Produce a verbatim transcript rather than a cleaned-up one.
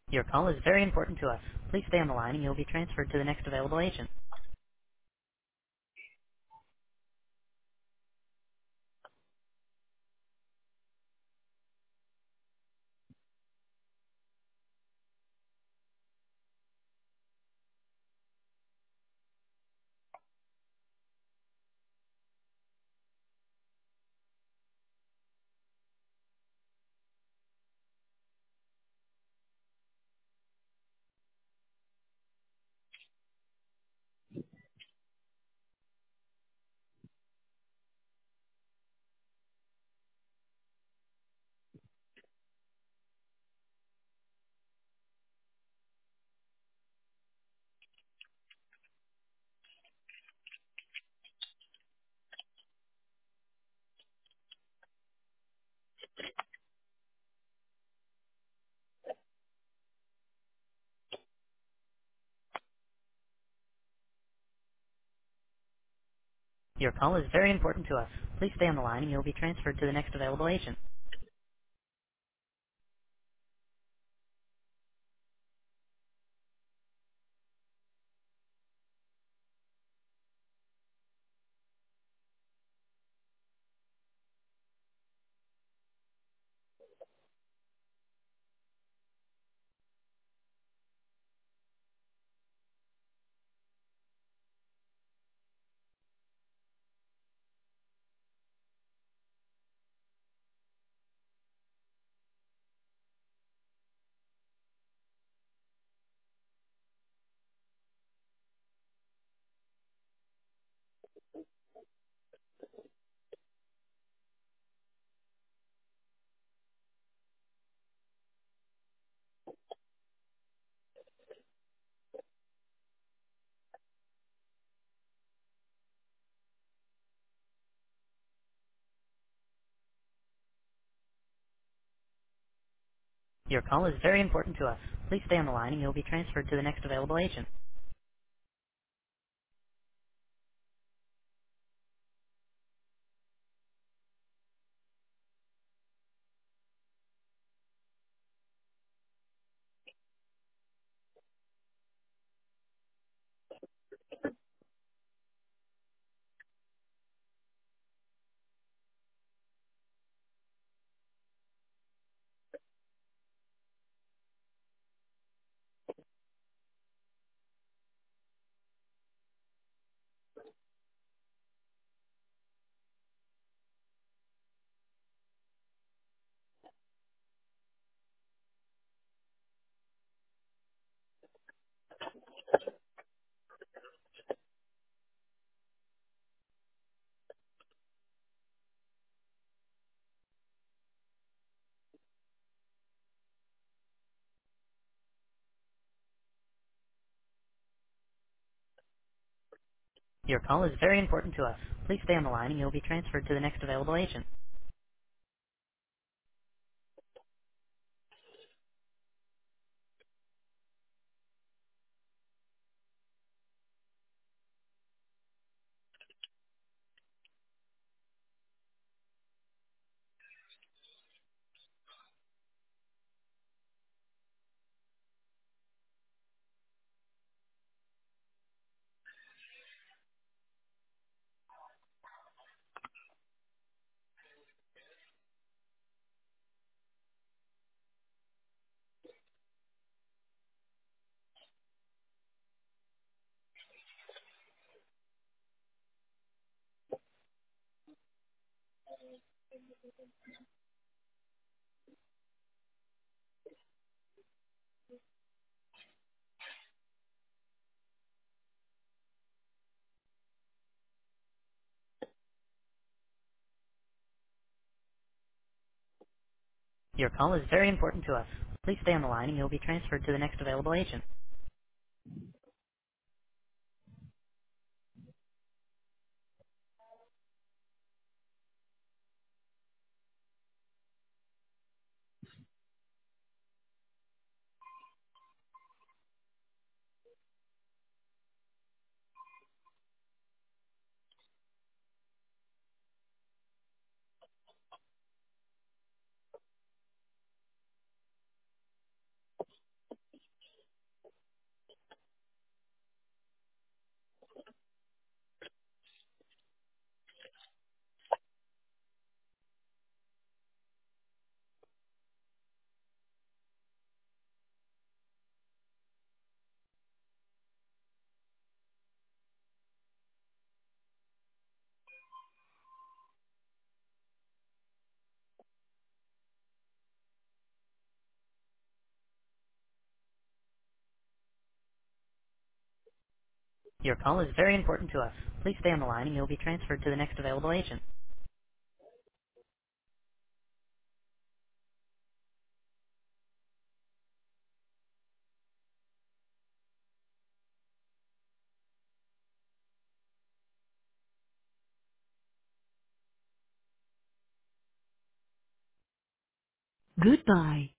Your call is very important to us. Please stay on the line and you'll be transferred to the next available agent. Your call is very important to us. Please stay on the line and you'll be transferred to the next available agent. Your call is very important to us. Please stay on the line and you'll be transferred to the next available agent. Your call is very important to us. Please stay on the line and you'll be transferred to the next available agent. Your call is very important to us. Please stay on the line and you'll be transferred to the next available agent. Your call is very important to us. Please stay on the line and you'll be transferred to the next available agent. Goodbye.